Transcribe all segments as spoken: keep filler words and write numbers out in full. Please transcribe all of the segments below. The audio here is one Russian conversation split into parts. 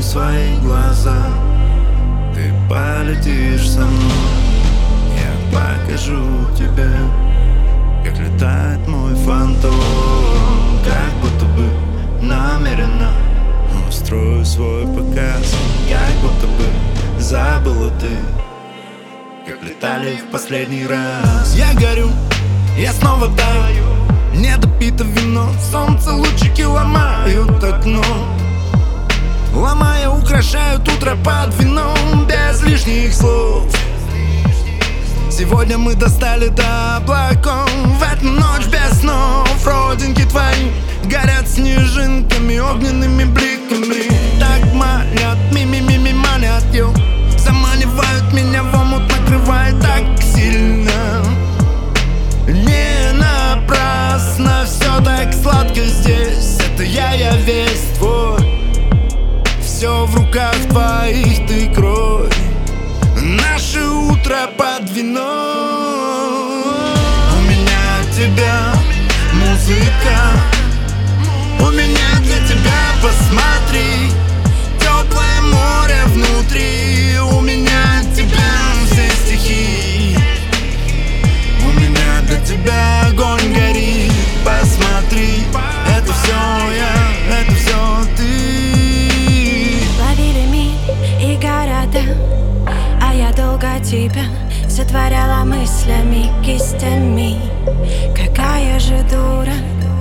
свои глаза. Ты полетишь со мной, я покажу тебе, как летает мой фантом. Как будто бы намеренно устрою свой показ. Как будто бы забыла ты, как летали в последний раз. Я горю, я снова таю, недопито вино, солнце лучики ломают окно. Ломая, украшают утро под вином, без лишних слов. Сегодня мы достали до облаков, в эту ночь без снов. Родинки твои горят снежинками, огненными бликами. Так манят, ми-ми-ми-ми манят, йо. Заманивают меня в омут, накрывает так сильно. Не напрасно все так сладко здесь. Это я, я весь твой. Все в руках твоих, ты крой наше утро под вино. У меня от тебя музыка, у меня для тебя, посмотри, теплое море внутри. У меня от тебя все стихи, у меня для тебя огонь горит. Посмотри, это все я, это все ты. Ловили мили и города, а я долго тебя сотворяла мыслями, кистями. Какая же дура.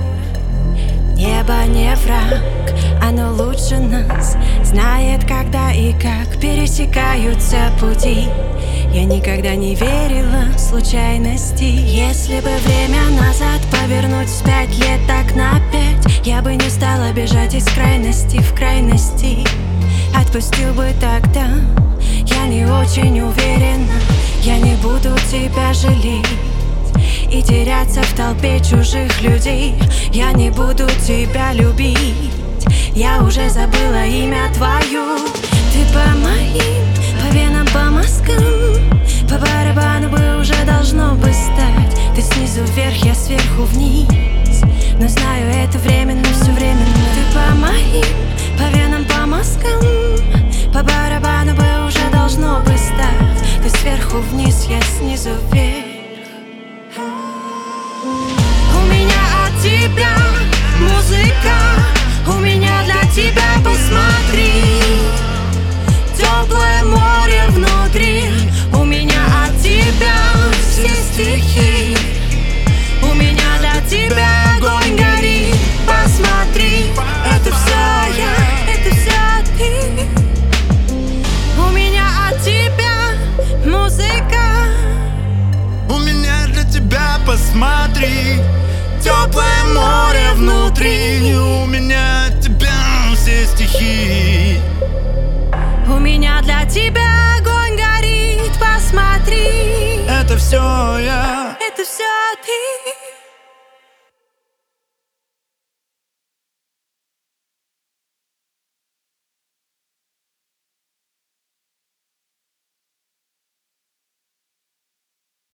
Небо не враг, оно лучше нас знает, когда и как пересекаются пути. Я никогда не верила в случайности. Если бы время назад повернуть вспять лет так на пять, я бы не стала бежать из крайности в крайности. Отпустил бы тогда, я не очень уверена. Я не буду тебя жалеть и теряться в толпе чужих людей. Я не буду тебя любить, я уже забыла имя твое. Ты по моим, по венам, по мозгам, по барабану бы уже должно бы стать. Ты снизу вверх, я сверху вниз, но знаю, это временно, все временно. Ты по моим, по венам, по мозгам, по барабану бы уже должно бы стать. Ты сверху вниз, я снизу вверх. У меня от тебя музыка, у меня для тебя, посмотри, теплое море внутри. У меня от тебя все стихи, у меня для тебя огонь горит. Посмотри, это все я, это все ты. У меня от тебя музыка, у меня для тебя, посмотри, теплое море внутри. У меня от тебя все стихи, у меня для тебя огонь горит. Посмотри, это все я, это все